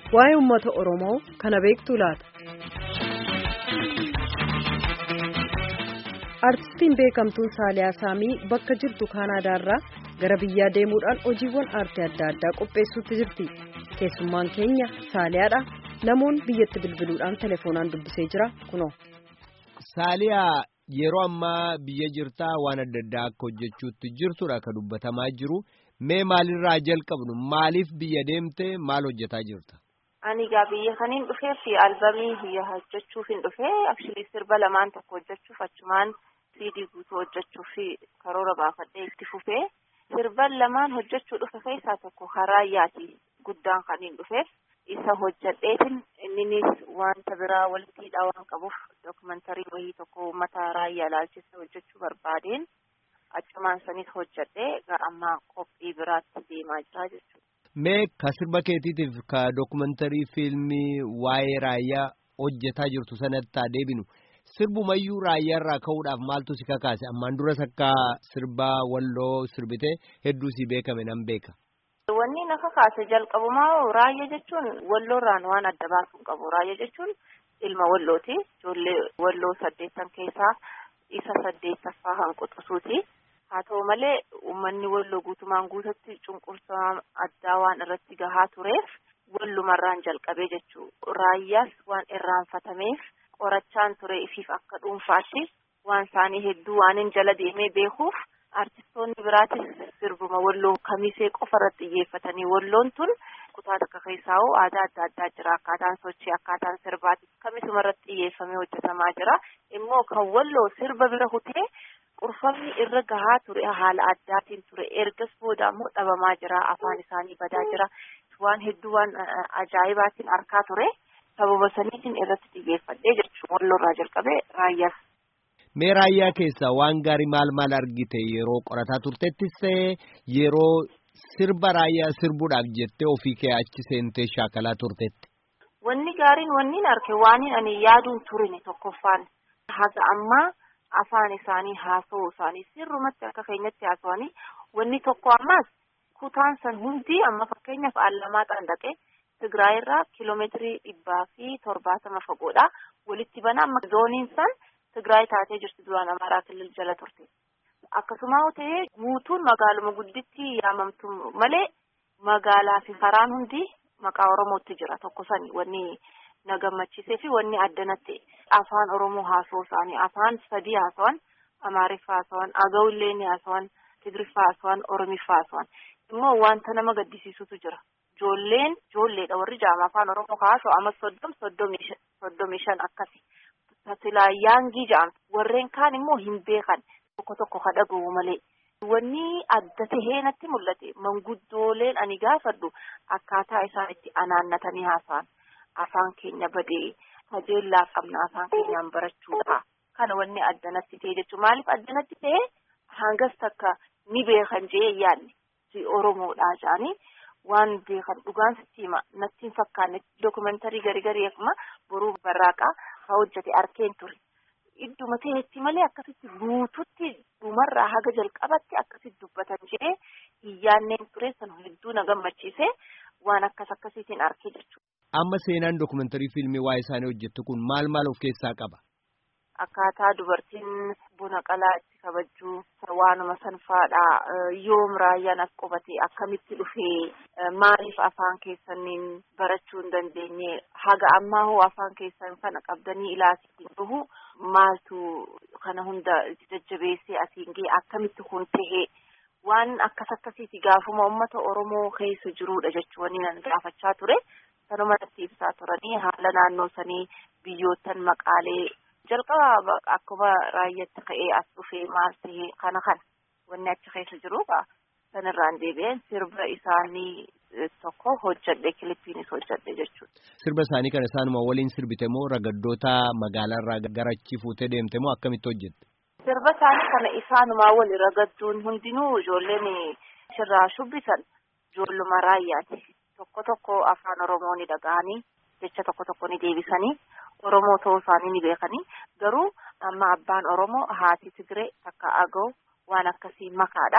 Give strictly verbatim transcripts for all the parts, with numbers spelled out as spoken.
Waa'ee uummata Oromoo kana beektuu laata? Artistiin beekamtuun Saaliyaa Saamii bakka jirtu Kaanaadaarraa gara biyyaa deemuudhaan hojiiwwan aartii adda addaa qopheessuutti jirti. Keessummaan keenya Saaliyaadha. Namoonni biyyatti bilbiluudhaan telefoonaan dubbisee jira kunoo. Saaliyaa yeroo ammaa biyya jirtaa waan adda addaa akka hojjechuutti jirtudha kan dubbatamaa jiru. Mee maalirraa jalqabnu? Maaliif biyya deemtee maal hojjetaa jirta? Ani gaa biyya kaniin dhufee fi albamii biyya hojjechuuf hin dhufee actually sirba lamaan tokko hojjechuuf achumaan C D guutuu hojjechuuf karoora baafadhee itti fufee sirban lamaan hojjechuu dhufe keessaa tokko Raayyaati guddaan kaniin dhufeef isa hojjedheetin inninis wanta biraa walittiidha waan qabuuf dookumantarii wayii tokko uummata Raayyaa ilaalchisa hojjechuu barbaadeen achumaan sanis hojjedhee gara ammaa qophii biraatti deemaa jira jechuudha. Mee ka sirba keetiitiif ka dookumantarii fiilmii waa'ee Raayyaa hojjetaa jirtu sanatti haa deebinu. Sirbumayyuu Raayyaarraa ka'uudhaaf maaltu si kakaase? Ammaan duras akka sirba Walloo sirbitee hedduu si beekame nan beeka. Wanni na kakaase jalqabumaa Raayyaa jechuun Walloorraan waan adda baasuu qabu. Raayyaa jechuun ilma Wallooti. Ijoollee Walloo saddeettan keessaa isa saddeettaffaa hanquxusuuti. Haa ta'u malee uummanni Walloo guutumaan guututti cunqursaa addaa waan irratti gahaa tureef Wallumarraan jalqabee jechuudha. Raayyaas waan irraanfatameef qorachaan ture ifiif akka dhuunfaatti waan isaanii hedduu waan hin jala deemee beekuuf artistoonni biraatis sirbuma Walloo kamisee qofa irratti xiyyeeffatanii Walloon tun kutaa takka keessaa hoo aadaa adda addaa jira. Akkaataan sochii akkaataan sirbaati kamisuma irratti xiyyeeffamee hojjetamaa jira. Immoo kan Walloo sirba bira hutee qurfamni irra gahaa ture haala addaatiin ture. Ergas booda ammoo dhabamaa jira. Afaan isaanii badaa jira. Waan hedduu waan ajaa'ibaatiin arkaa ture. Sababa saniitiin irratti xiyyeeffadhee jechuudha. Walloorraa jalqabee Raayyaas. Mee Raayyaa keessaa waan gaarii maal maal argite yeroo qorataa turtettis yeroo sirba Raayyaa sirbuudhaaf jettee ofii kee achi seentee shaakalaa turtetti? Wanni gaariin wanni arge waan ani yaaduun turine tokkoffaan haga ammaa afaan isaanii haasa'uu isaanii sirrumatti akka keenyatti haasa'anii wanni tokko ammaas kutaan san hundi amma fakkeenyaaf Allamaxaan dhaqee Tigraayirraa kiiloomeetirii dhibbaa fi torbaatama fagoodha. Walitti banaa amma zooniin san Tigraay taatee jirti duraan Amaaraa Kilil jala turte. Akkasuma ta'ee guutuun magaaluma gudditti yaamamtu malee magaalaa fi karaan hundi maqaa Oromootti jira tokko sani wanni na gammachiisee fi wanni addanatti afaan Oromoo haasa'uu isaanii afaan sadii haasawan Amaariffaa haasawan Agawullee ni haasawan Tigriffaa haasawan Oromiffaa haasawan immoo wanta nama gaddisiisutu jira. Ijoolleen ijoolleedha warri jaama afaan Oromoo haasa'u amma soddom soddomii shan akkasi. Tasilaa yaangii jedhamtu warreen kaan immoo hin beekan tokko tokko kadhaguu malee. Wanni adda tahee natti mul'ate manguddooleen ani gaafadhu akkaataa isaan itti anaannatanii haasa'an afaan keenya badee kajeellaa qabna afaan keenyaan barachuudha. Kana wanni adda natti ta'e jechuudha. Maaliif adda natti ta'e hangas takka ni beekan jee yaadne si Oromoodhaa jedhanii waan beekan dhugaan sitti hima natti hin fakkaanne dookumantarii garii garii akkuma boruu barraaqaa haa hojjete arkeen ture. Idduma ta'etti malee akkasitti guututti dhumarraa haga jalqabatti akkasitti dubbatan jedhee hin yaadneen ture san hedduu na gammachiisee waan akkas akkasiitiin arkee jechuudha. Amma seenaan dookumantarii fiilmii waa'ee isaanii hojjettu kun maal maal of keessaa qaba? Akkaataa dubartiin buna qalaa itti kabajjuu waanuma sanfaadhaa yoom Raayyaan as qubate akkamitti dhufee maaliif afaan keessaniin barachuu hin dandeenye haga ammaa hoo afaan keessan kana qabdanii ilaasiitiin dhufu maaltu kana hunda jajjabeessee asiin ga'e akkamitti kun tahee waan akkas akkasiiti gaafuma uummata Oromoo keessa jiruudha jechuun nan gaafachaa ture. Sanuma natti ibsaa turanii haala naannoo sanii biyyoottan maqaalee jalqaba akkuma Raayyaatti ka'ee as dhufee maal ta'ee kana kana wanni achi keessa jiruudha. Sanirraan deebi'een sirba isaanii tokko hojjedhe kilippiinis hojjedhe jechuudha. Sirba isaanii kana isaanuma waliin sirbite moo ragaddoota magaalaarraa gara achi fuutee deemte moo akkamitti hojjette? Sirba isaanii kana isaanumaa wali ragadduun hundinuu ijoolleen sirraa shubbisan ijoolluma Raayyaati. Tokko tokko afaan Oromoo ni dhaga'anii jecha tokko tokko ni deebisanii Oromoo ta'uu isaanii ni beekanii garuu amma abbaan Oromoo haati Tigree takka Agaw waan akkasii makaadha.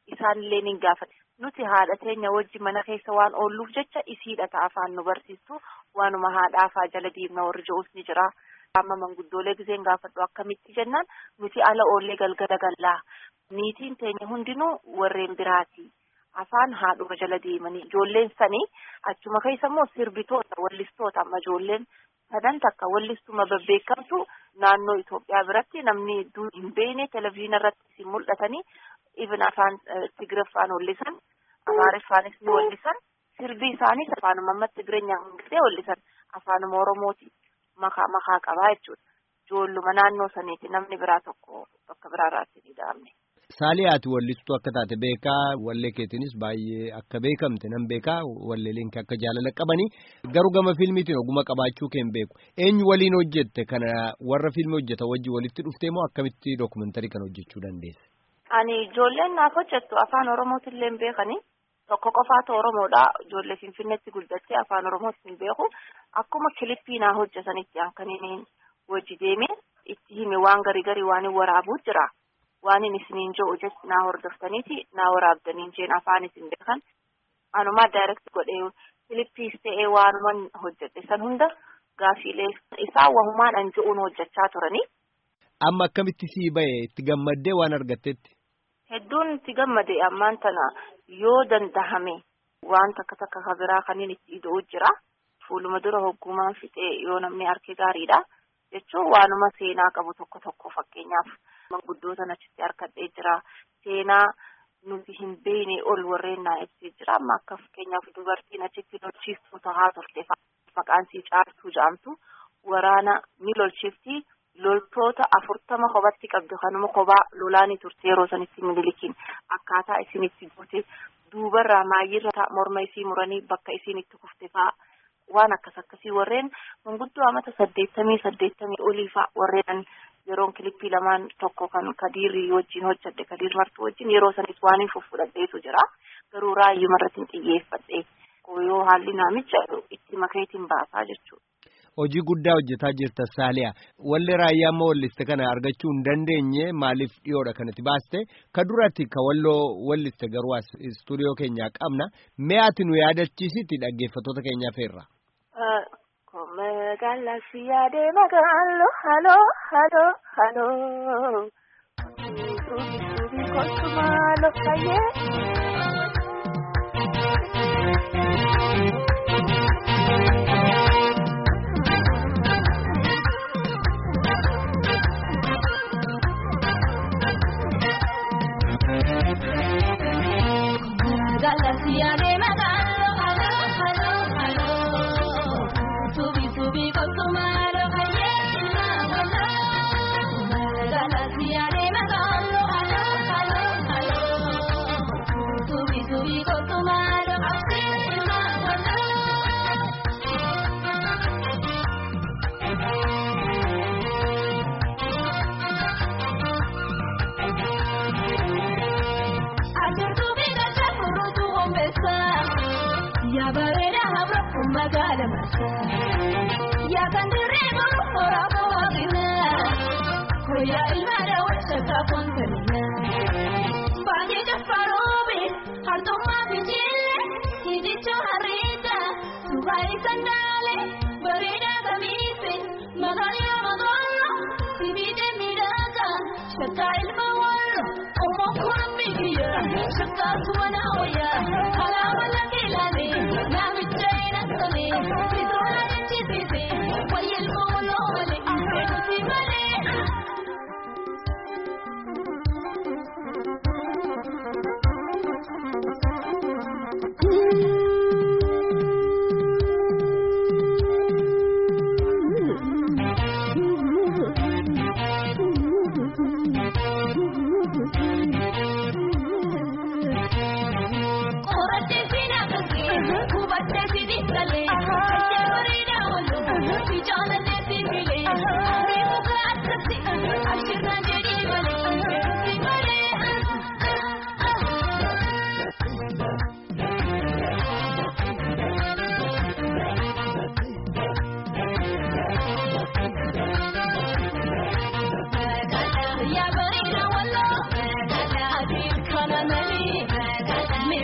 isaanillee ni gaafate. Nuti haadha teenya wajji mana keessa waan oolluuf jecha isiidha ta'a afaan nu barsiistu waanuma haadhaa afaa jala deemna warri jiruus ni jira. Amma manguddoolee giseen gaafadhu akkamitti jennaan nuti ala oollee galgala gallaa. Niitiin teenya hundinuu warreen biraati. Afaan haadhuma jala deemanii ijoolleen sanii achuma keessa immoo sirbitoota wallistoota amma ijoolleen sadan takka wallistuma babbeekamtu naannoo Itoophiyaa biratti namni hedduu hin beekne televezyiina irratti isin mul'atanii even afaan Tigiraffaan wallisan Amaariffaanis ni wallisan sirbii isaaniis afaanuma amma Tigireenyaan hundatee wallisan afaanuma Oromooti makaa makaa qabaa jechuudha. Ijoolluma naannoo saniiti namni biraa tokko bakka biraarraatti ni dhaabne. Saaliyaati wallistuu akka taate beekaa wallee keetiinis baay'ee akka beekamte nan beekaa walleeleen akka jaalala qabanii garuu gama fiilmiitiin oguma qabaachuu keen beeku eenyu waliin hojjette kana warra fiilmii hojjeta wajji walitti dhuftee moo akkamitti dookumentarii kana hojjechuu dandeesse? Ani ijoolleen naaf hojjettu afaan Oromootillee hin beekanii tokko qofaatu Oromoodha ijoollee Finfinneetti guddattee afaan Oromootti hin beeku akkuma kilippii naa hojjetanitti ankaniin wajji deemee itti hime waan garii garii waan waraabuu jira. Waan inni isiniin jiru jechi naa hordoftaniiti naa waraabdaniin jeen afaan isin beekan anumaa direct godhee Filiippiis ta'ee waanuman hojjedhe san hunda gaafiilee isaa wahumaadhaan ji'uun hojjechaa turanii. Amma akkamitti sii ba'e itti gammaddee waan argattetti? Hedduun itti gammade ammaan tana yoo dandahame waan takka takka kabiraa kaniin itti ida'uu jira fuuluma dura hoggumaan fixee yoo namni harki gaariidha jechuun waanuma seenaa qabu tokko tokko fakkeenyaaf. Manguddoota achitti harkadhee jira seenaa nuti hin beekne ol warreen naa ibsee jira amma akka fakkeenyaaf dubartiin achitti lolchiiftuu tahaa turte maqaan sii Caartuu jedhamtu waraana ni lolchiifti loltoota afurtama kophatti qabdu kanuma kophaa lolaanii turte yeroo sanitti Minilikiin akkaataa isinitti goote duubarraa maayyirra morma isii muranii bakka isiin itti kufte fa'aa waan akkas akkasii warreen manguddoo amata saddeettamii saddeettamii olii fa'aa warreen. Yeroon kilippii lamaan tokko kan Kadiirri wajjin hojjedhe Kadiir Martuu wajjin yeroo sanis waan hin fudhadheetu jira garuu raayyuma irratti hin xiyyeeffadhe yoo haalli naamicha itti makeetiin baasaa jechuudha. Hojii guddaa hojjetaa jirta Saaliyaa wallee raayyaa amma walliste kana argachuu hin dandeenye maaliif dhiyoodha kanatti baaste ka duratti ka walloo walliste garuu as istuudiyoo keenyaa qabna mee ati nu yaadachiisitti dhaggeeffattoota keenyaaf irra. Magaalaa de magaaloo haloo haloo haloo suubi suubi kootumaaloo fayyee. Magaalaa de magaaloo haloo haloo haloo suubi suubi kootumaaloo fayyee magaalaa de magaaloo haloo haloo haloo suubi suubi kootumaaloo fayyee magaalaa. Ya barera habro kumagala masa ya kandiremo orabo wagina koya ilmara wasa kapontalina bani jafarobe harto mabijile hidicho harita subai sandale barera kamise magala magala sibide miraka shaka ilma wallo omo kuramiya shaka suwana oya halama lakilani namichaina sani bidona chitisi wayel molo male afi male.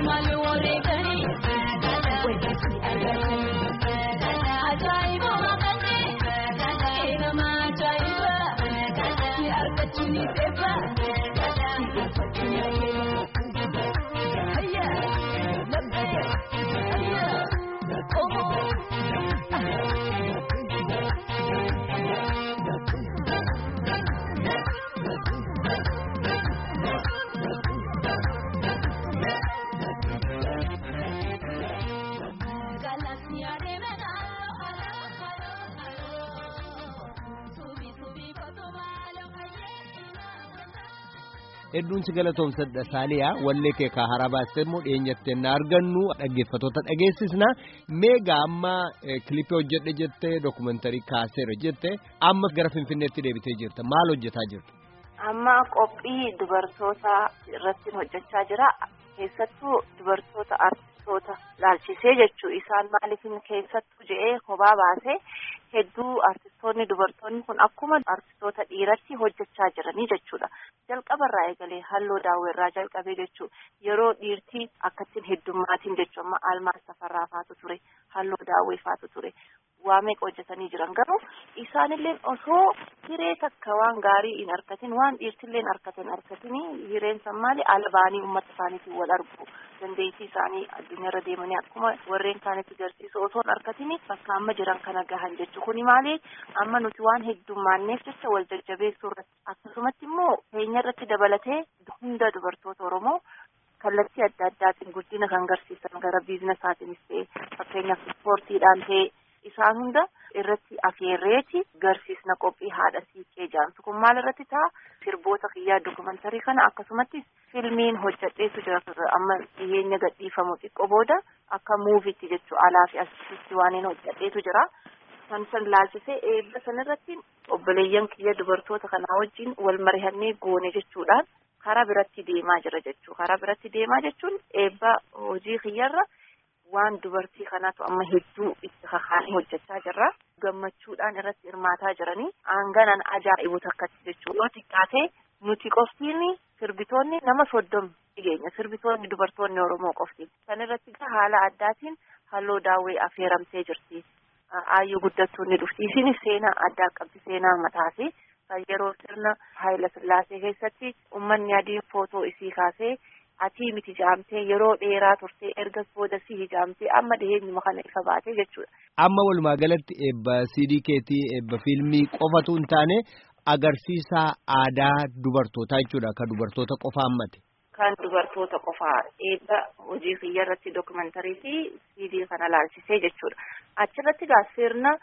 Hedduun si galatoomsadha Saaliyaa wallee kee ka haaraa baastee immoo dhiyeenyattee na argannu dhaggeeffattoota dhageessisna meegaa amma kilipii hojjedhe jettee dookumentarii kaaseera jettee amma gara Finfinneetti deebitee jirta maal hojjetaa jirtu? Amma qophii dubartoota irratti hojjechaa jira keessattuu dubartoota artistoota laalchisee jechuu isaan maaliifin keessattuu je'ee kophaa baasee hedduu artistoonni dubartoonni kun akkuma artistoota dhiiratti hojjechaa jiranii jechuudha. Jalqabarraa eegalee halloo daawwirraa jalqabee jechuu yeroo dhiirtii akkattiin heddummaatiin jechuu amma Almaas Tafarraa faatu ture halloo daawwee faatu ture waa meeqa hojjetanii jiran garuu isaanillee osoo hiree takka waan gaarii hin argatin waan dhiirtillee argatan argatanii hireen san maali albaanii uummata isaaniitiin wal argu dandeettii isaanii addunyaarra deemanii akkuma warreen kaanitti garsiisu osoo hin argatini bakka amma jiran kana gahan jechuu kuni maali amma nuti waan heddummaanneef jecha wal jajjabeessuu irratti akkasumatti immoo keenya irratti dabalatee hunda dubartoota Oromoo kallattii adda addaatiin guddina kan garsiisan gara biizinasaatiinis ta'e fakkeenyaaf ispoortiidhaan ta'e isaan hunda irratti afeerreeti garsiisna qophii haadha siiqqee jaamtu kun maal irratti ta'a sirboota kiyyaa dookumentarii kana akkasumatti filmiin hojjedheetu jira amma dhiyeenya gadhiifamu xiqqoo booda akka muuviitti jechuu alaa fi asitti waan hin hojjedheetu jira kan san laalchisee eebba sanirratti obboleeyyan kiyya dubartoota kanaa wajjin wal marihannee goone jechuudhaan karaa biratti deemaa jira jechuu karaa biratti deemaa jechuun eebba hojii kiyyarra waan dubartii kanaatu amma hedduu itti kakaanii hojjechaa jirra gammachuudhaan irratti hirmaataa jiranii aanganan ajaa'ibu takkatti jechuu yoo xiqqaatee nuti qoftiin sirbitoonni nama soddomi dhigeenya sirbitoonni dubartoonni Oromoo qoftiin kan irratti haala addaatiin halloo daawwee affeeramtee jirti aayyuu guddattuun ni dhufti isinis seenaa addaa qabdi seenaa mataasi kan yeroo sirna Haayila Sillaasee keessatti uummanni adiin footoo isii kaasee ati miti jaamtee yeroo dheeraa turtee ergas booda si hijaamtee amma dhiheenyuma kana ifa baatee jechuudha. Amma walumaa galatti eebba C D keetii eebba fiilmii qofatu hin taane agarsiisa aadaa dubartootaa jechuudha kan dubartoota qofa hammate. Kan dubartoota qofaa eebba hojii kiyya irratti dookumentarii fi C D kana laalchisee jechuudha. Achirratti gaa sirna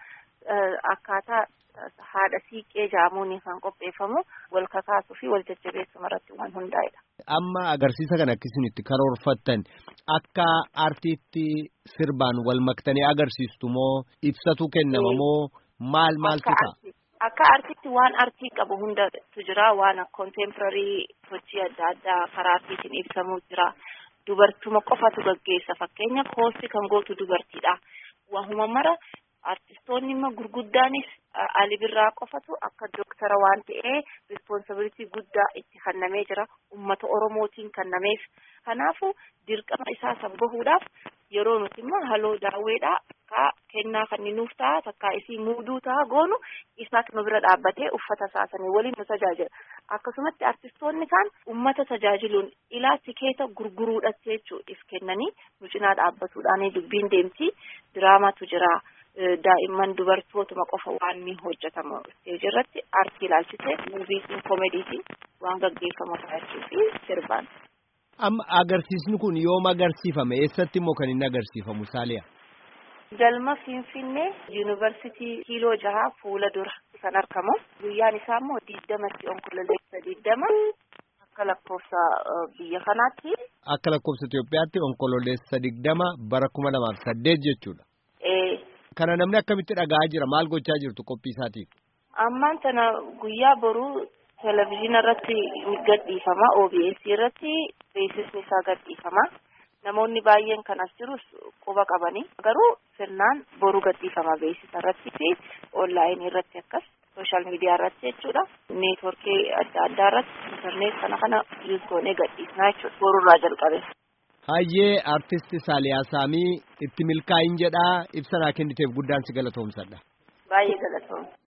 akkaataa haadha siiqqee jaamuun kan qopheeffamu wal kakaasuu fi wal jajjabeessuu irratti waan hundaa'edha. Amma agarsiisa kana akkasinitti karoorfattan akka aartiitti sirbaan wal maktanii agarsiistu moo ibsatu kennama moo maal maaltu ta'a? Akka aartiitti waan aartii qabu hundatu jira waan kontemporarii sochii adda addaa karaa aartiitiin ibsamuu jira. Dubartuma qofatu gaggeessa fakkeenyaaf hoosti kan gootu dubartiidha. Waanuma mara artistoonni immoo gurguddaanis Ali Birraa qofatu akka dooktara waan ta'ee responsibility guddaa itti kennamee jira uummata Oromootiin kennameef kanaafu dirqama isaa sabbahuudhaaf yeroo nuti immoo halloo daawweedhaa akka kennaa kan nuuf ta'a takka isii muuduu ta'a goonu isaatu nu bira dhaabbatee uffata saasanii waliin nu tajaajila akkasumatti artistoonni kaan uummata tajaajiluun ilaa tikeeta gurguruudhaatti jechuudha if kennanii nu cinaa dhaabbatuudhaan dubbiin deemti diraamaatu jira. Daa'imman dubartootuma qofa waan ni hojjetamu isteejii irratti aartii ilaalchisee muuviitiin koomediitiin waan gaggeeffamu ta'achuu fi sirbaan. Amma agarsiisni kun yoom agarsiifame eessatti immoo kan inni agarsiifamu Saaliyaa? Galma Finfinnee Yuunivarsiitii Kiiloo Jahaa fuula dura kan argamu guyyaan isaa immoo digdamatti onkololeessa digdama akka lakkoofsa biyya kanaatti. Akka lakkoofsa Itoophiyaatti onkololeessa digdama bara kuma lamaaf saddeet jechuudha. Kana namni akkamitti dhaga'aa jira maal gochaa jirtu qophii isaatiif? Ammaan tana guyyaa boruu televezyiina irratti gadhiifama O B S irratti beeksisni isaa gadhiifama. Namoonni baay'een kan as jirus quba qabanii garuu sirnaan boruu gadhiifama beeksisa irratti fi onlaayinii irratti akkas sooshaal miidiyaa irratti jechuudha. Neetworkii adda addaa irratti intarneet kana kana yuus goonee gadhiisnaa jechuudha borurraa jalqabe. Hayyee artisti Saaliyaa Saamii itti milkaa'in jedhaa ibsa naa kenniteef guddaan si galatoomsadha. Baay'ee galatoomsa.